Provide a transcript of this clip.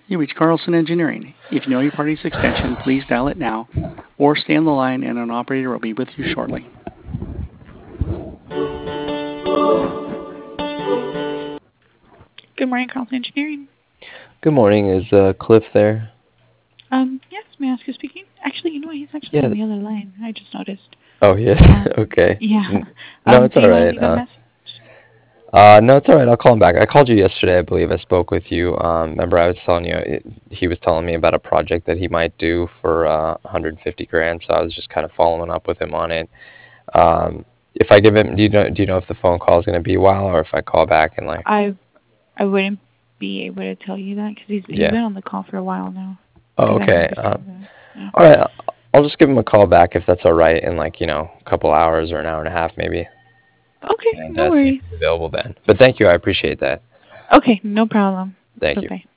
You reach Carlson Engineering. If you know your party's extension, please dial it now, or stay on the line and an operator will be with you shortly. Good morning, Carlson Engineering. Good morning. Is Cliff there? Yes, may I ask who's speaking? Actually, you know what? He's actually on the other line. I just noticed. Oh, yes. Okay. Yeah. No, it's Do all you want to right. leave a message? No, it's all right. I'll call him back. I called you yesterday, I believe. I spoke with you. Remember, I was telling you, he was telling me about a project that he might do for 150 grand. So I was just kind of following up with him on it. If I give him, do you know if the phone call is going to be a while, or if I call back and like? I wouldn't be able to tell you that because he's been on the call for a while now. Oh, okay. Yeah. All right. I'll just give him a call back if that's all right in like, a couple hours or an hour and a half maybe. Okay, And no see if worries. he's available then. But thank you. I appreciate that. Okay, no problem. Thank you. Bye-bye.